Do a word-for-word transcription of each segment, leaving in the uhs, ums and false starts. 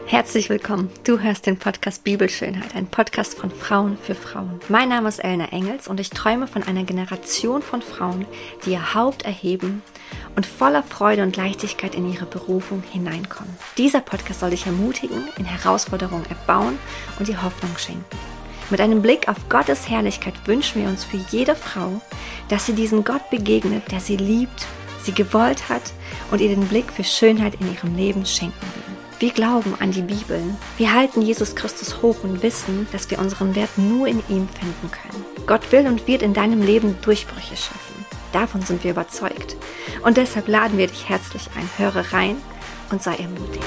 Herzlich willkommen. Du hörst den Podcast Bibelschönheit, ein Podcast von Frauen für Frauen. Mein Name ist Elna Engels und ich träume von einer Generation von Frauen, die ihr Haupt erheben und voller Freude und Leichtigkeit in ihre Berufung hineinkommen. Dieser Podcast soll dich ermutigen, in Herausforderungen erbauen und dir Hoffnung schenken. Mit einem Blick auf Gottes Herrlichkeit wünschen wir uns für jede Frau, dass sie diesen Gott begegnet, der sie liebt, sie gewollt hat und ihr den Blick für Schönheit in ihrem Leben schenken will. Wir glauben an die Bibel. Wir halten Jesus Christus hoch und wissen, dass wir unseren Wert nur in ihm finden können. Gott will und wird in deinem Leben Durchbrüche schaffen. Davon sind wir überzeugt. Und deshalb laden wir dich herzlich ein. Höre rein und sei ermutigt.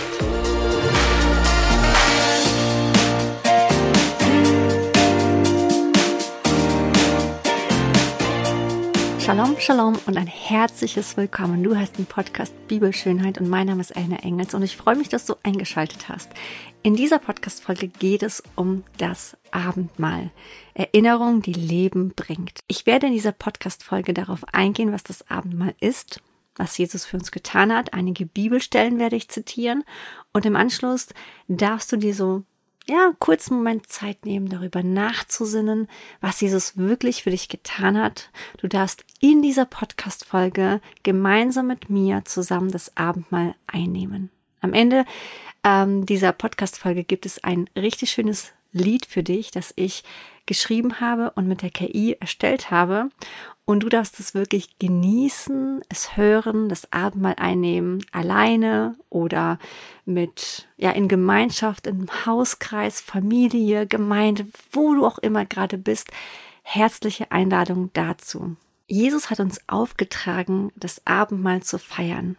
Shalom, Shalom und ein herzliches Willkommen. Du hast den Podcast Bibelschönheit und mein Name ist Elna Engels und ich freue mich, dass du eingeschaltet hast. In dieser Podcast-Folge geht es um das Abendmahl. Erinnerung, die Leben bringt. Ich werde in dieser Podcast-Folge darauf eingehen, was das Abendmahl ist, was Jesus für uns getan hat. Einige Bibelstellen werde ich zitieren und im Anschluss darfst du dir so ja, einen kurzen Moment Zeit nehmen, darüber nachzusinnen, was Jesus wirklich für dich getan hat. Du darfst in dieser Podcast-Folge gemeinsam mit mir zusammen das Abendmahl einnehmen. Am Ende ähm, dieser Podcast-Folge gibt es ein richtig schönes Lied für dich, das ich geschrieben habe und mit der K I erstellt habe. Und du darfst es wirklich genießen, es hören, das Abendmahl einnehmen, alleine oder mit, ja, in Gemeinschaft, im Hauskreis, Familie, Gemeinde, wo du auch immer gerade bist. Herzliche Einladung dazu. Jesus hat uns aufgetragen, das Abendmahl zu feiern.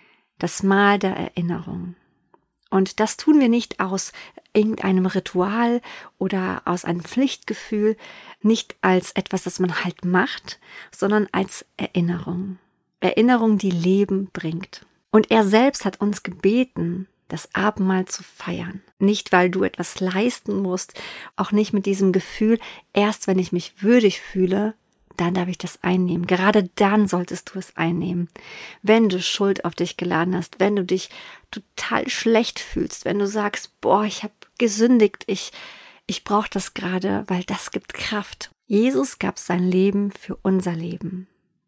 Das Mahl der Erinnerung. Und das tun wir nicht aus irgendeinem Ritual oder aus einem Pflichtgefühl, nicht als etwas, das man halt macht, sondern als Erinnerung. Erinnerung, die Leben bringt. Und er selbst hat uns gebeten, das Abendmahl zu feiern. Nicht, weil du etwas leisten musst, auch nicht mit diesem Gefühl, erst wenn ich mich würdig fühle, dann darf ich das einnehmen. Gerade dann solltest du es einnehmen. Wenn du Schuld auf dich geladen hast, wenn du dich total schlecht fühlst, wenn du sagst, boah, ich habe gesündigt, ich, ich brauche das gerade, weil das gibt Kraft. Jesus gab sein Leben für unser Leben.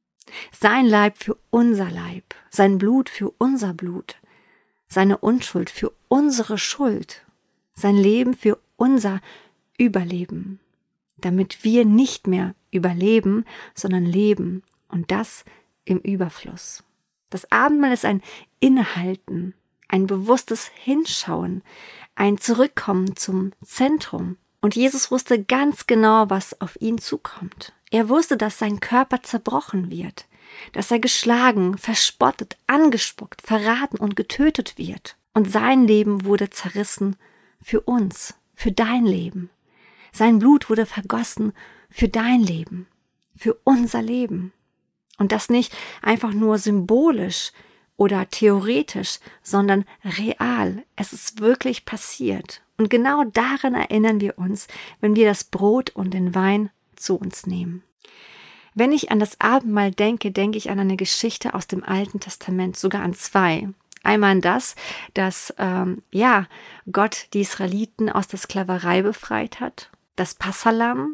Sein Leib für unser Leib. Sein Blut für unser Blut. Seine Unschuld für unsere Schuld. Sein Leben für unser Überleben. Damit wir nicht mehr überleben, sondern leben und das im Überfluss. Das Abendmahl ist ein Innehalten, ein bewusstes Hinschauen, ein Zurückkommen zum Zentrum. Und Jesus wusste ganz genau, was auf ihn zukommt. Er wusste, dass sein Körper zerbrochen wird, dass er geschlagen, verspottet, angespuckt, verraten und getötet wird. Und sein Leben wurde zerrissen für uns, für dein Leben. Sein Blut wurde vergossen für dein Leben, für unser Leben. Und das nicht einfach nur symbolisch oder theoretisch, sondern real. Es ist wirklich passiert. Und genau daran erinnern wir uns, wenn wir das Brot und den Wein zu uns nehmen. Wenn ich an das Abendmahl denke, denke ich an eine Geschichte aus dem Alten Testament, sogar an zwei. Einmal an das, dass ähm, ja Gott die Israeliten aus der Sklaverei befreit hat. Das Passahlamm,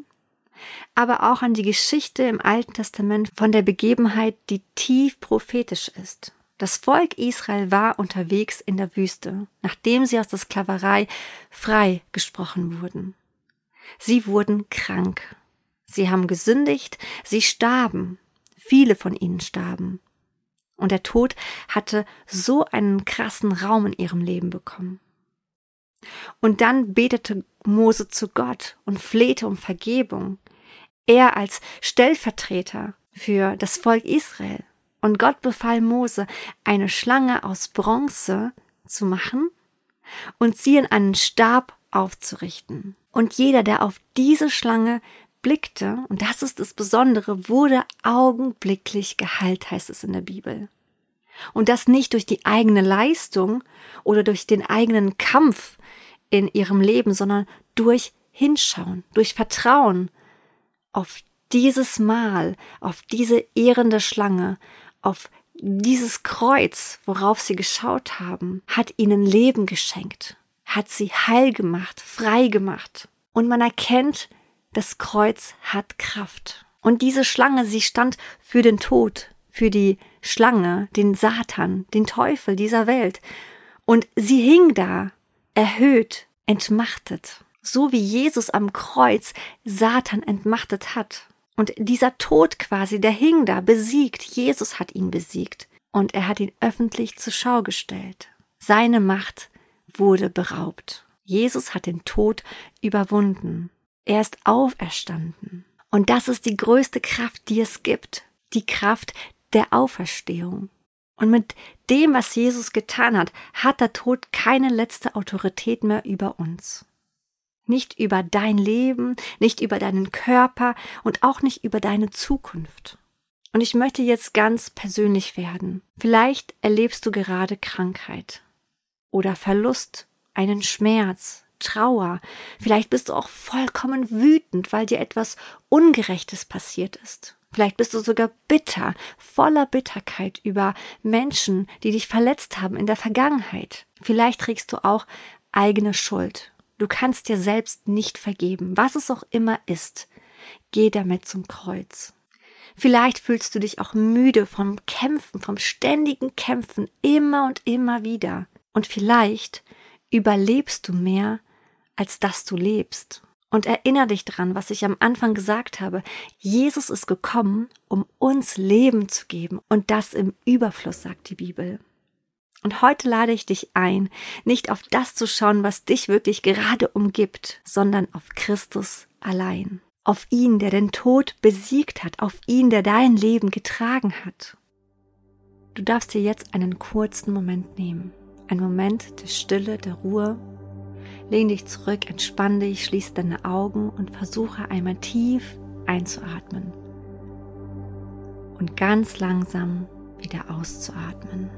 aber auch an die Geschichte im Alten Testament von der Begebenheit, die tief prophetisch ist. Das Volk Israel war unterwegs in der Wüste, nachdem sie aus der Sklaverei frei gesprochen wurden. Sie wurden krank. Sie haben gesündigt, sie starben. Viele von ihnen starben. Und der Tod hatte so einen krassen Raum in ihrem Leben bekommen. Und dann betete Mose zu Gott und flehte um Vergebung. Er als Stellvertreter für das Volk Israel. Und Gott befahl Mose, eine Schlange aus Bronze zu machen und sie in einen Stab aufzurichten. Und jeder, der auf diese Schlange blickte, und das ist das Besondere, wurde augenblicklich geheilt, heißt es in der Bibel. Und das nicht durch die eigene Leistung oder durch den eigenen Kampf in ihrem Leben, sondern durch Hinschauen, durch Vertrauen auf dieses Mahl, auf diese ehrende Schlange, auf dieses Kreuz, worauf sie geschaut haben, hat ihnen Leben geschenkt, hat sie heil gemacht, frei gemacht. Und man erkennt, das Kreuz hat Kraft. Und diese Schlange, sie stand für den Tod, für die Schlange, den Satan, den Teufel dieser Welt. Und sie hing da, erhöht, entmachtet. So wie Jesus am Kreuz Satan entmachtet hat. Und dieser Tod quasi, der hing da, besiegt. Jesus hat ihn besiegt. Und er hat ihn öffentlich zur Schau gestellt. Seine Macht wurde beraubt. Jesus hat den Tod überwunden. Er ist auferstanden. Und das ist die größte Kraft, die es gibt. Die Kraft der Auferstehung. Und mit dem, was Jesus getan hat, hat der Tod keine letzte Autorität mehr über uns. Nicht über dein Leben, nicht über deinen Körper und auch nicht über deine Zukunft. Und ich möchte jetzt ganz persönlich werden. Vielleicht erlebst du gerade Krankheit oder Verlust, einen Schmerz, Trauer. Vielleicht bist du auch vollkommen wütend, weil dir etwas Ungerechtes passiert ist. Vielleicht bist du sogar bitter, voller Bitterkeit über Menschen, die dich verletzt haben in der Vergangenheit. Vielleicht trägst du auch eigene Schuld. Du kannst dir selbst nicht vergeben, was es auch immer ist. Geh damit zum Kreuz. Vielleicht fühlst du dich auch müde vom Kämpfen, vom ständigen Kämpfen, immer und immer wieder. Und vielleicht überlebst du mehr, als dass du lebst. Und erinnere dich dran, was ich am Anfang gesagt habe. Jesus ist gekommen, um uns Leben zu geben. Und das im Überfluss, sagt die Bibel. Und heute lade ich dich ein, nicht auf das zu schauen, was dich wirklich gerade umgibt, sondern auf Christus allein. Auf ihn, der den Tod besiegt hat, auf ihn, der dein Leben getragen hat. Du darfst dir jetzt einen kurzen Moment nehmen. Einen Moment der Stille, der Ruhe. Lehn dich zurück, entspann dich, schließ deine Augen und versuche einmal tief einzuatmen. Und ganz langsam wieder auszuatmen.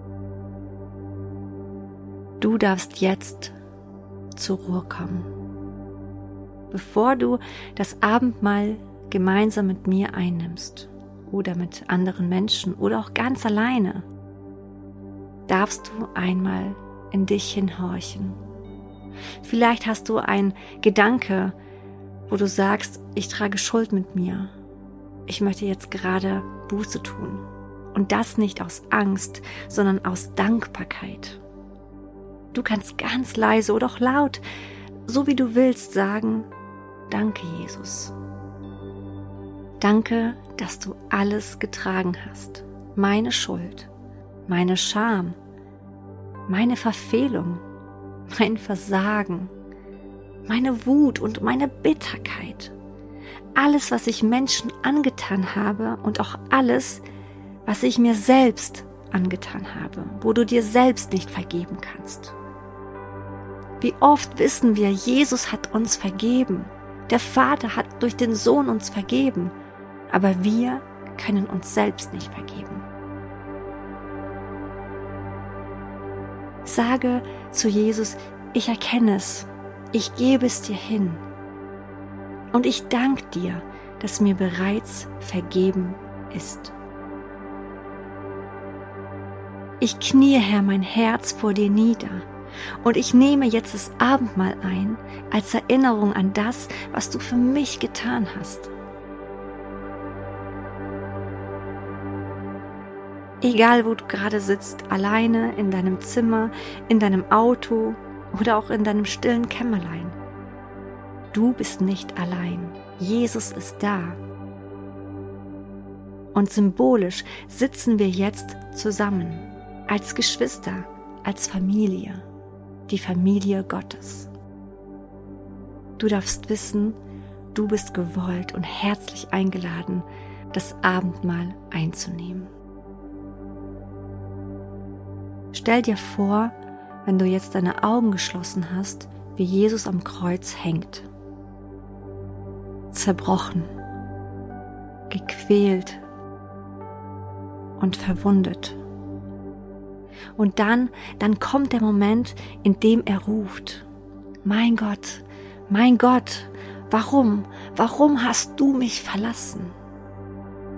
Du darfst jetzt zur Ruhe kommen. Bevor du das Abendmahl gemeinsam mit mir einnimmst oder mit anderen Menschen oder auch ganz alleine, darfst du einmal in dich hinhorchen. Vielleicht hast du einen Gedanke, wo du sagst, ich trage Schuld mit mir. Ich möchte jetzt gerade Buße tun. Und das nicht aus Angst, sondern aus Dankbarkeit. Du kannst ganz leise oder auch laut, so wie du willst, sagen, danke Jesus. Danke, dass du alles getragen hast. Meine Schuld, meine Scham, meine Verfehlung, mein Versagen, meine Wut und meine Bitterkeit. Alles, was ich Menschen angetan habe und auch alles, was ich mir selbst angetan habe, wo du dir selbst nicht vergeben kannst. Wie oft wissen wir, Jesus hat uns vergeben. Der Vater hat durch den Sohn uns vergeben. Aber wir können uns selbst nicht vergeben. Sage zu Jesus, ich erkenne es, ich gebe es dir hin. Und ich danke dir, dass mir bereits vergeben ist. Ich knie, Herr, mein Herz vor dir nieder. Und ich nehme jetzt das Abendmahl ein, als Erinnerung an das, was du für mich getan hast. Egal, wo du gerade sitzt, alleine, in deinem Zimmer, in deinem Auto oder auch in deinem stillen Kämmerlein. Du bist nicht allein. Jesus ist da. Und symbolisch sitzen wir jetzt zusammen, als Geschwister, als Familie. Die Familie Gottes. Du darfst wissen, du bist gewollt und herzlich eingeladen, das Abendmahl einzunehmen. Stell dir vor, wenn du jetzt deine Augen geschlossen hast, wie Jesus am Kreuz hängt. Zerbrochen, gequält und verwundet. Und dann, dann kommt der Moment, in dem er ruft, mein Gott, mein Gott, warum, warum hast du mich verlassen?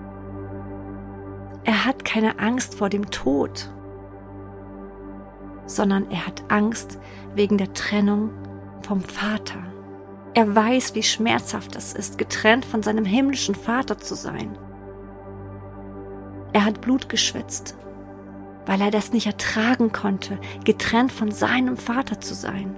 Er hat keine Angst vor dem Tod, sondern er hat Angst wegen der Trennung vom Vater. Er weiß, wie schmerzhaft es ist, getrennt von seinem himmlischen Vater zu sein. Er hat Blut geschwitzt, weil er das nicht ertragen konnte, getrennt von seinem Vater zu sein.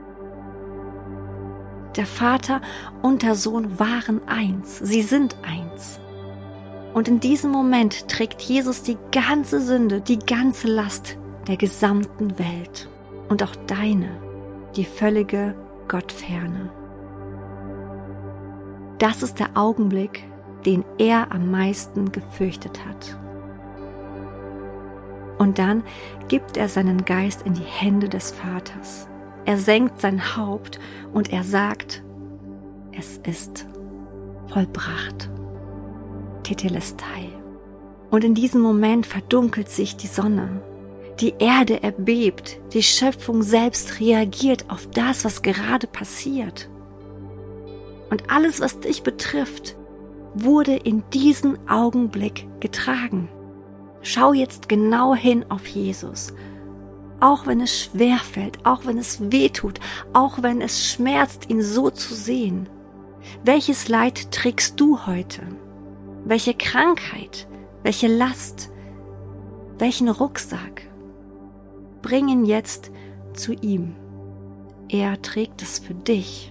Der Vater und der Sohn waren eins, sie sind eins. Und in diesem Moment trägt Jesus die ganze Sünde, die ganze Last der gesamten Welt und auch deine, die völlige Gottferne. Das ist der Augenblick, den er am meisten gefürchtet hat. Und dann gibt er seinen Geist in die Hände des Vaters. Er senkt sein Haupt und er sagt, es ist vollbracht. Tetelestai. Und in diesem Moment verdunkelt sich die Sonne. Die Erde erbebt, die Schöpfung selbst reagiert auf das, was gerade passiert. Und alles, was dich betrifft, wurde in diesen Augenblick getragen. Schau jetzt genau hin auf Jesus. Auch wenn es schwer fällt, auch wenn es weh tut, auch wenn es schmerzt, ihn so zu sehen. Welches Leid trägst du heute? Welche Krankheit? Welche Last? Welchen Rucksack? Bring ihn jetzt zu ihm. Er trägt es für dich.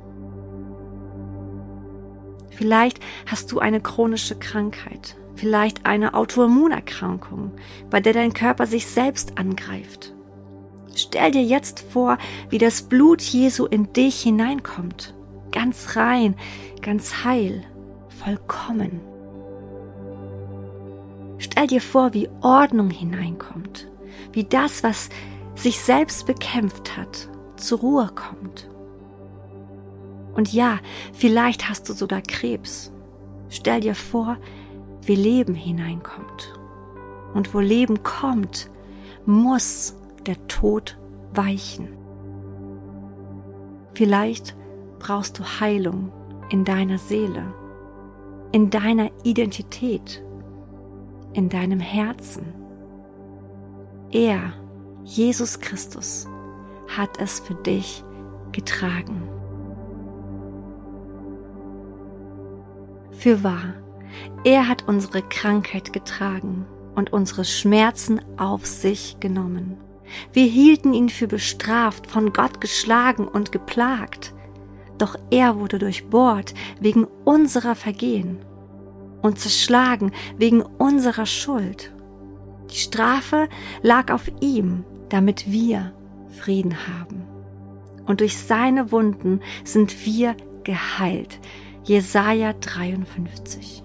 Vielleicht hast du eine chronische Krankheit, vielleicht eine Autoimmunerkrankung, bei der dein Körper sich selbst angreift. Stell dir jetzt vor, wie das Blut Jesu in dich hineinkommt, ganz rein, ganz heil, vollkommen. Stell dir vor, wie Ordnung hineinkommt, wie das, was sich selbst bekämpft hat, zur Ruhe kommt. Und ja, vielleicht hast du sogar Krebs. Stell dir vor, wie Leben hineinkommt. Und wo Leben kommt, muss der Tod weichen. Vielleicht brauchst du Heilung in deiner Seele, in deiner Identität, in deinem Herzen. Er, Jesus Christus, hat es für dich getragen. Fürwahr, er hat unsere Krankheit getragen und unsere Schmerzen auf sich genommen. Wir hielten ihn für bestraft, von Gott geschlagen und geplagt. Doch er wurde durchbohrt wegen unserer Vergehen und zerschlagen wegen unserer Schuld. Die Strafe lag auf ihm, damit wir Frieden haben. Und durch seine Wunden sind wir geheilt. Jesaja dreiundfünfzig.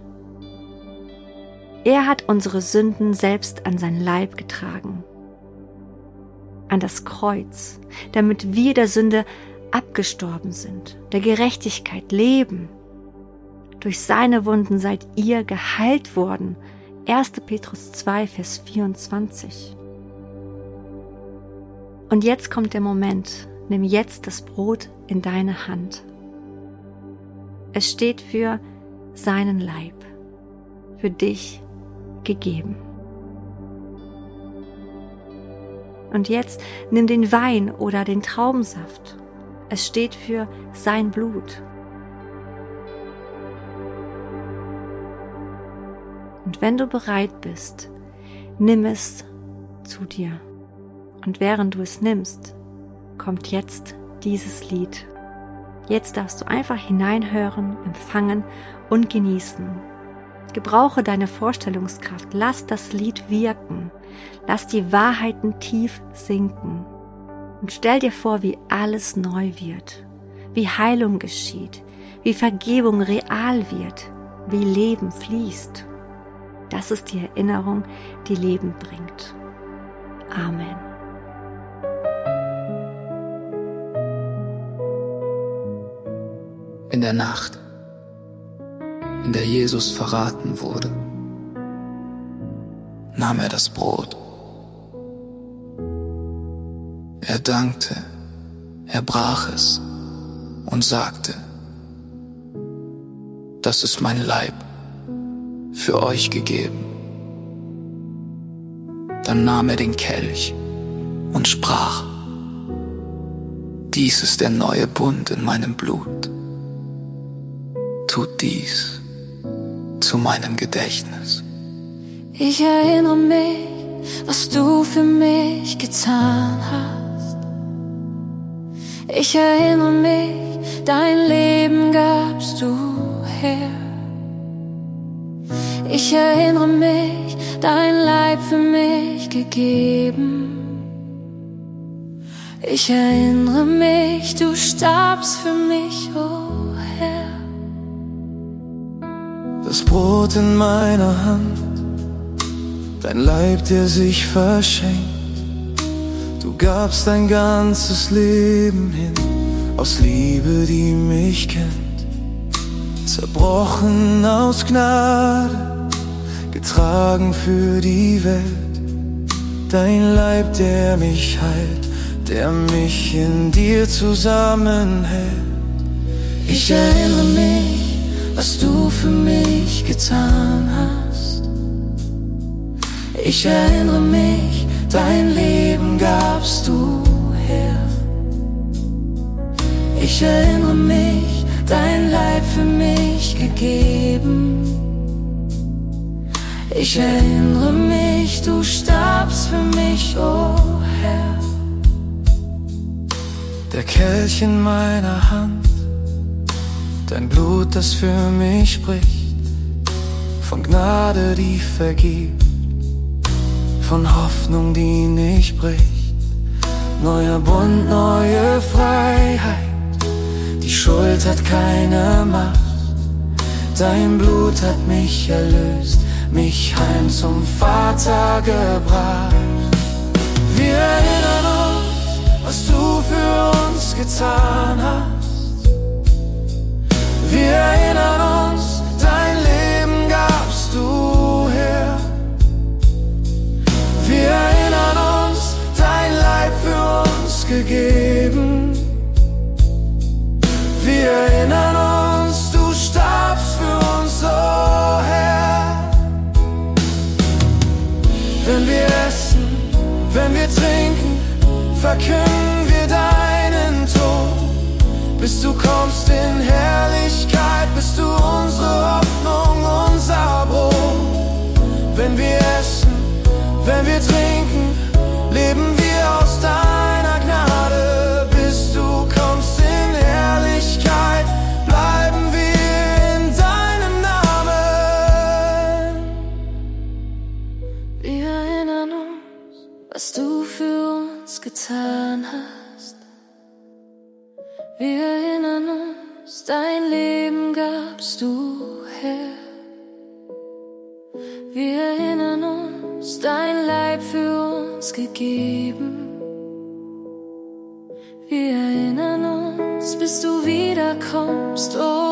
Er hat unsere Sünden selbst an sein Leib getragen, an das Kreuz, damit wir der Sünde abgestorben sind, der Gerechtigkeit leben. Durch seine Wunden seid ihr geheilt worden. erster Petrus zwei, Vers vierundzwanzig. Und jetzt kommt der Moment, nimm jetzt das Brot in deine Hand. Es steht für seinen Leib, für dich gegeben. Und jetzt nimm den Wein oder den Traubensaft. Es steht für sein Blut. Und wenn du bereit bist, nimm es zu dir. Und während du es nimmst, kommt jetzt dieses Lied. Jetzt darfst du einfach hineinhören, empfangen und genießen. Gebrauche deine Vorstellungskraft, lass das Lied wirken, lass die Wahrheiten tief sinken und stell dir vor, wie alles neu wird, wie Heilung geschieht, wie Vergebung real wird, wie Leben fließt. Das ist die Erinnerung, die Leben bringt. Amen. In der Nacht, in der Jesus verraten wurde, nahm er das Brot. Er dankte, er brach es und sagte, das ist mein Leib, für euch gegeben. Dann nahm er den Kelch und sprach: Dies ist der neue Bund in meinem Blut. Tut dies zu meinem Gedächtnis. Ich erinnere mich, was du für mich getan hast. Ich erinnere mich, dein Leben gabst du her. Ich erinnere mich, dein Leib für mich gegeben. Ich erinnere mich, du starbst für mich, oh Herr. Das Brot in meiner Hand, dein Leib, der sich verschenkt. Du gabst dein ganzes Leben hin, aus Liebe, die mich kennt. Zerbrochen aus Gnade, getragen für die Welt. Dein Leib, der mich heilt, der mich in dir zusammenhält. Ich erinnere mich, was du für mich getan hast. Ich erinnere mich, dein Leben gabst du her. Ich erinnere mich, dein Leib für mich gegeben. Ich erinnere mich, du starbst für mich, oh Herr. Der Kelch in meiner Hand, dein Blut, das für mich spricht, von Gnade, die vergibt, von Hoffnung, die nicht bricht. Neuer Bund, neue Freiheit, die Schuld hat keine Macht. Dein Blut hat mich erlöst, mich heim zum Vater gebracht. Wir erinnern uns, was du für uns getan hast. Wir erinnern uns, dein Leben gabst du her. Wir erinnern uns, dein Leib für uns gegeben. Wir erinnern uns, du starbst für uns, oh Herr. Wenn wir essen, wenn wir trinken, verkünden wir deinen Tod, bis du kommst in Herrlichkeit, bist du unsere Hoffnung, unser Brot. Wenn wir essen, wenn wir trinken, leben wir aus deiner Gnade, bis du kommst in Herrlichkeit, bleiben wir in deinem Namen. Wir erinnern uns, was du für uns getan hast. Wir erinnern uns, dein Leben gabst du her. Wir erinnern uns, dein Leib für uns gegeben. Wir erinnern uns, bis du wiederkommst, oh